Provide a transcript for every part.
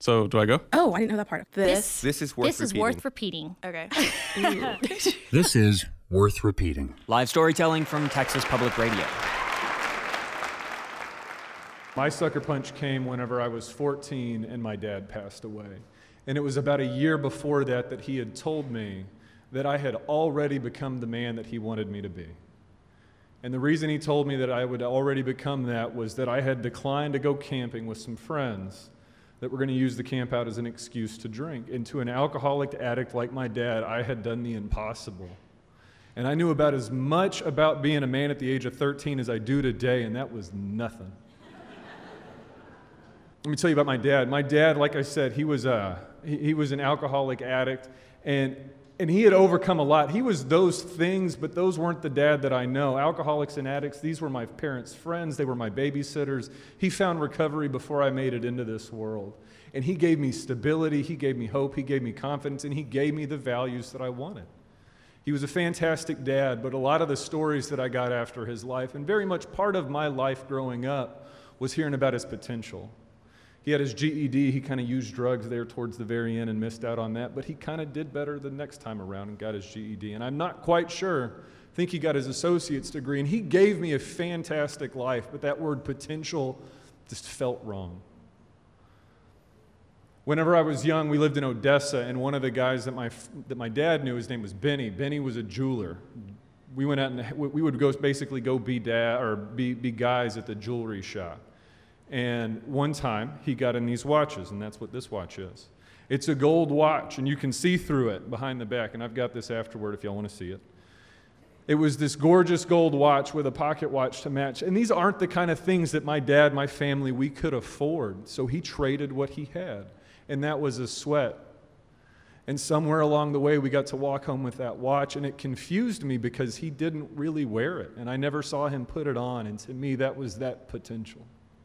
So do I go? Oh, I didn't know that part. This is worth repeating. Okay. This is worth repeating. Live storytelling from Texas Public Radio. My sucker punch came whenever I was 14 and my dad passed away. And it was about a year before that he had told me that I had already become the man that he wanted me to be. And the reason he told me that I would already become that was that I had declined to go camping with some friends that were going to use the camp out as an excuse to drink. And to an alcoholic addict like my dad, I had done the impossible. And I knew about as much about being a man at the age of 13 as I do today, and that was nothing. Let me tell you about my dad. My dad, like I said, he was an alcoholic addict, and he had overcome a lot. He was those things, but those weren't the dad that I know. Alcoholics and addicts, these were my parents' friends. They were my babysitters. He found recovery before I made it into this world. And he gave me stability, he gave me hope, he gave me confidence, and he gave me the values that I wanted. He was a fantastic dad, but a lot of the stories that I got after his life, and very much part of my life growing up, was hearing about his potential. He had his GED, he kind of used drugs there towards the very end and missed out on that, but he kind of did better the next time around and got his GED. And I'm not quite sure, I think he got his associate's degree, and he gave me a fantastic life, but that word potential just felt wrong. Whenever I was young, we lived in Odessa, and one of the guys that my dad knew, his name was Benny. Benny was a jeweler. We went out and we would go be guys at the jewelry shop. And one time, he got in these watches, and that's what this watch is. It's a gold watch, and you can see through it behind the back, and I've got this afterward if y'all want to see it. It was this gorgeous gold watch with a pocket watch to match, and these aren't the kind of things that my dad, my family, we could afford, so he traded what he had, and that was a sweat. And somewhere along the way, we got to walk home with that watch, and it confused me because he didn't really wear it, and I never saw him put it on, and to me, that was that potential.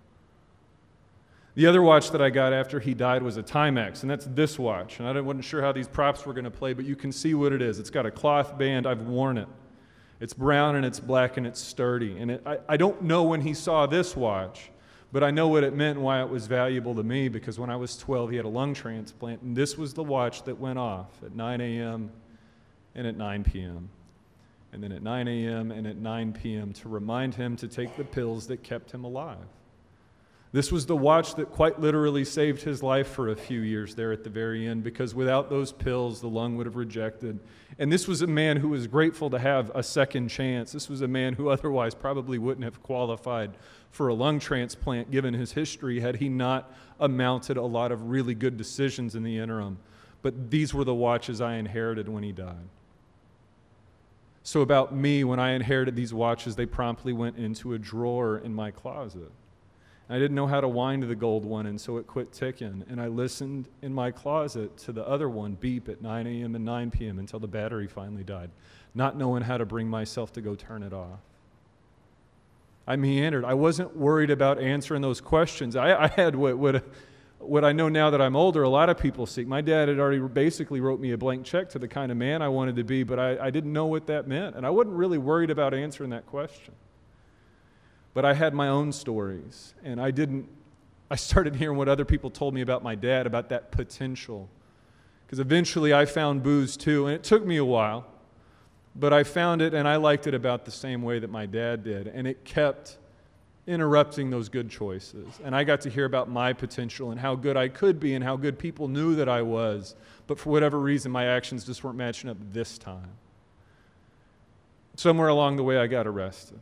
The other watch that I got after he died was a Timex, and that's this watch. And I wasn't sure how these props were going to play, but you can see what it is. It's got a cloth band. I've worn it. It's brown, and it's black, and it's sturdy. And I don't know when he saw this watch, but I know what it meant and why it was valuable to me, because when I was 12, he had a lung transplant, and this was the watch that went off at 9 a.m. and at 9 p.m. And then at 9 a.m. and at 9 p.m. to remind him to take the pills that kept him alive. This was the watch that quite literally saved his life for a few years there at the very end, because without those pills, the lung would have rejected. And this was a man who was grateful to have a second chance. This was a man who otherwise probably wouldn't have qualified for a lung transplant given his history had he not amounted a lot of really good decisions in the interim. But these were the watches I inherited when he died. So about me, when I inherited these watches, they promptly went into a drawer in my closet. I didn't know how to wind the gold one, and so it quit ticking. And I listened in my closet to the other one beep at 9 a.m. and 9 p.m. until the battery finally died, not knowing how to bring myself to go turn it off. I meandered. I wasn't worried about answering those questions. I had what I know now that I'm older, a lot of people seek. My dad had already basically wrote me a blank check to the kind of man I wanted to be, but I didn't know what that meant. And I wasn't really worried about answering that question. But I had my own stories, and I started hearing what other people told me about my dad, about that potential. Because eventually I found booze too, and it took me a while, but I found it and I liked it about the same way that my dad did, and it kept interrupting those good choices. And I got to hear about my potential and how good I could be and how good people knew that I was, but for whatever reason my actions just weren't matching up this time. Somewhere along the way I got arrested.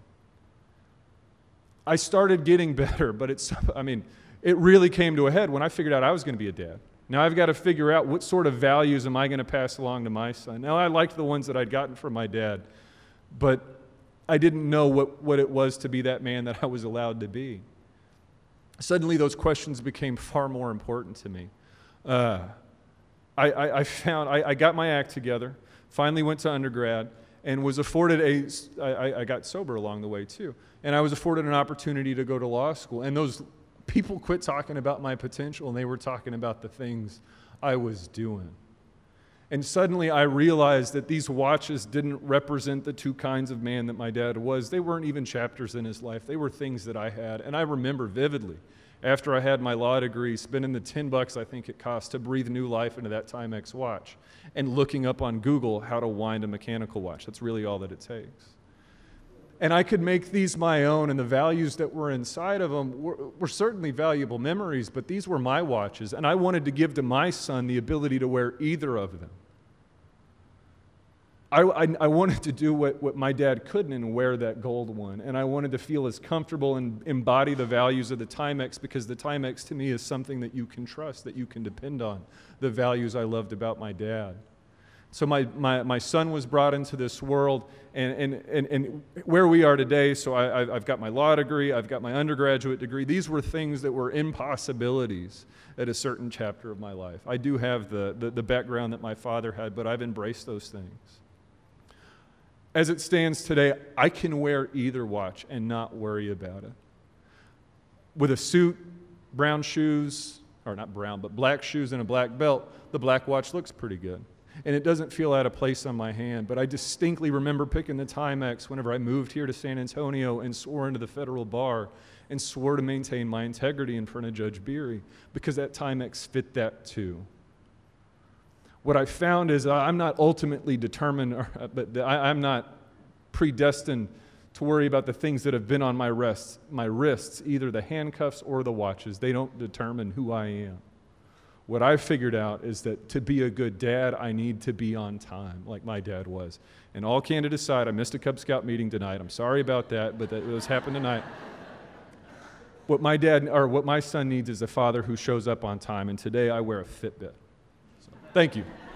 I started getting better, but it really came to a head when I figured out I was going to be a dad. Now I've got to figure out what sort of values am I going to pass along to my son. Now I liked the ones that I'd gotten from my dad, but I didn't know what it was to be that man that I was allowed to be. Suddenly those questions became far more important to me. I got my act together, finally went to undergrad, and was afforded I got sober along the way too, and I was afforded an opportunity to go to law school. And those people quit talking about my potential, and they were talking about the things I was doing. And suddenly I realized that these watches didn't represent the two kinds of man that my dad was. They weren't even chapters in his life. They were things that I had. And I remember vividly after I had my law degree, spending the $10 I think it cost to breathe new life into that Timex watch, and looking up on Google how to wind a mechanical watch. That's really all that it takes. And I could make these my own, and the values that were inside of them were certainly valuable memories, but these were my watches, and I wanted to give to my son the ability to wear either of them. I wanted to do what my dad couldn't and wear that gold one. And I wanted to feel as comfortable and embody the values of the Timex, because the Timex to me is something that you can trust, that you can depend on, the values I loved about my dad. So my son was brought into this world, and where we are today, so I've got my law degree, I've got my undergraduate degree. These were things that were impossibilities at a certain chapter of my life. I do have the background that my father had, but I've embraced those things. As it stands today, I can wear either watch and not worry about it. With a suit, brown shoes, or not brown, but black shoes and a black belt, the black watch looks pretty good. And it doesn't feel out of place on my hand, but I distinctly remember picking the Timex whenever I moved here to San Antonio and swore into the federal bar and swore to maintain my integrity in front of Judge Beery, because that Timex fit that too. What I found is I'm not ultimately determined, I'm not predestined to worry about the things that have been on my wrists, either the handcuffs or the watches. They don't determine who I am. What I figured out is that to be a good dad, I need to be on time, like my dad was. And all candid aside, I missed a Cub Scout meeting tonight. I'm sorry about that, but that was happened tonight. What my son needs is a father who shows up on time, and today I wear a Fitbit. Thank you.